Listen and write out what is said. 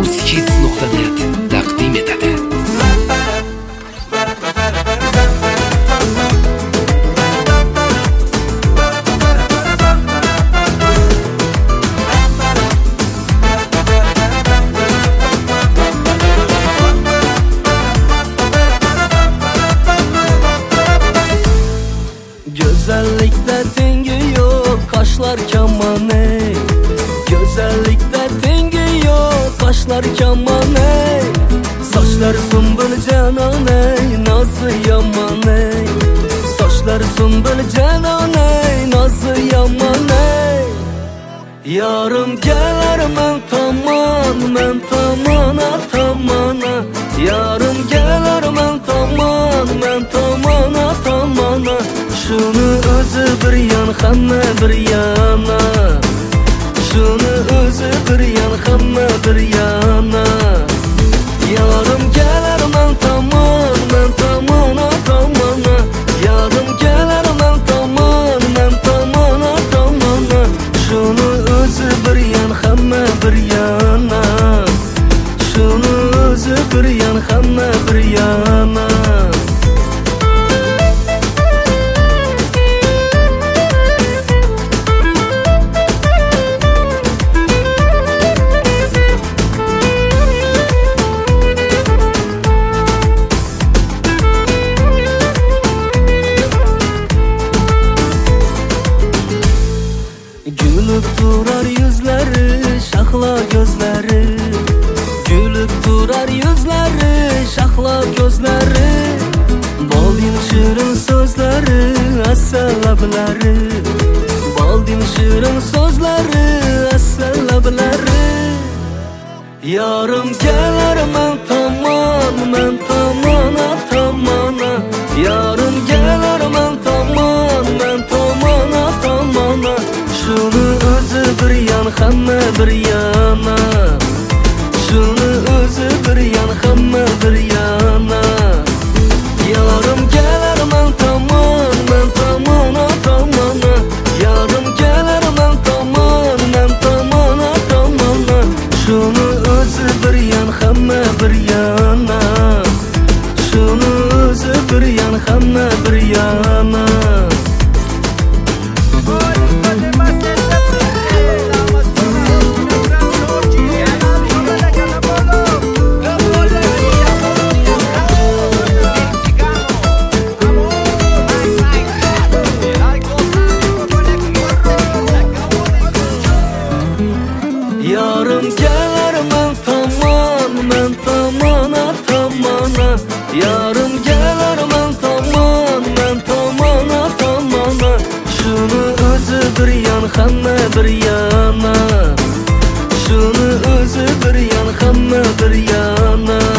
uzhits.net taqdim etadi. Güzellikte tengi yok, kaşlar kaman ey. Güzellikte tengi yok, kaşlar kaman ey. Saçlar sümbül canan ey, nazı yaman ey. Saçlar sümbül canan ey, nazı yaman ey. Yarım gelir men tamana tamana. Yarım gelir men tamana tamana. Şunu özü bir yan, hamma bir yana. Şunu özü bir yan, hamma bir yana. Yarım gelir men tamana tamana. Yarım gelir men tamana tamana. Şunu özü bir yan, hamma bir yana. Şunu özü bir yan, hamma bir yana. Gülüp durar yüzleri, şahla gözleri. Gülüp durar yüzleri, şahla gözleri. Baldin şirin sözleri, asal labları. Baldin şirin sözleri, asal labları. Yarım gelir men tamana tamana. Yarım gelir men tamana tamana. Şunu özü bir yan, hamma bir yana. Şunu özü bir yan, hamma bir yana. Yarım gelir men tamana tamana. Yarım gelir men tamana tamana. Şunu özü bir yan, hamma bir yana. Şunu özü bir yan, hamma bir yana. Yarım gelir men tamana tamana. Yarım gelir men tamana tamana. Şunu özü bir yan, hamma bir yana. Şunu özü bir yan, hamma bir yana.